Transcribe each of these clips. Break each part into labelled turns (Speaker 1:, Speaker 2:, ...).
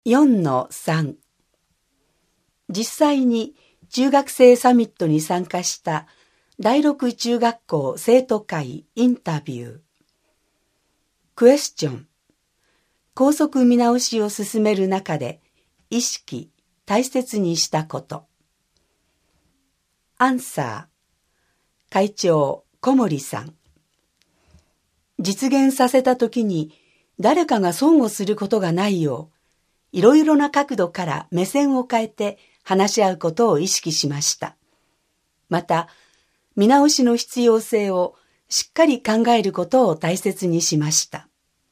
Speaker 1: 4-3 実際に中学生サミットに参加した第六中学校生徒会インタビュー。クエスチョン。校則見直しを進める中で意識、大切にしたこと。アンサー。会長、小森さん。実現させたときに誰かが損をすることがないよう、いろいろな角度から目線を変えて話し合うことを意識しました。また、見直しの必要性をしっかり考えることを大切にしました。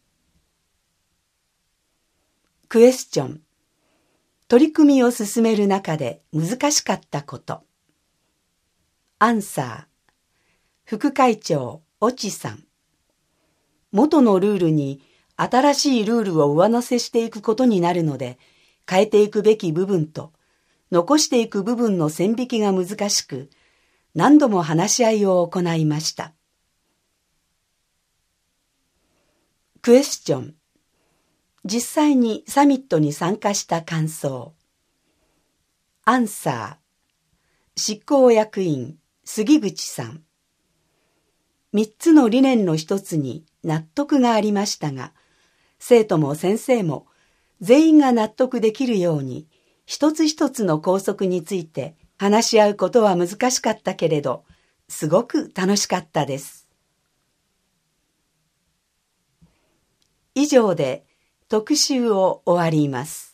Speaker 1: クエスチョン。取り組みを進める中で難しかったこと。アンサー。副会長、越智さん。元のルールに新しいルールを上乗せしていくことになるので、変えていくべき部分と残していく部分の線引きが難しく、何度も話し合いを行いました。クエスチョン。実際にサミットに参加した感想。アンサー。執行役員、杉口さん。3つの理念の一つに納得がありましたが、生徒も先生も全員が納得できるように一つ一つの校則について話し合うことは難しかったけれど、すごく楽しかったです。以上で特集を終わります。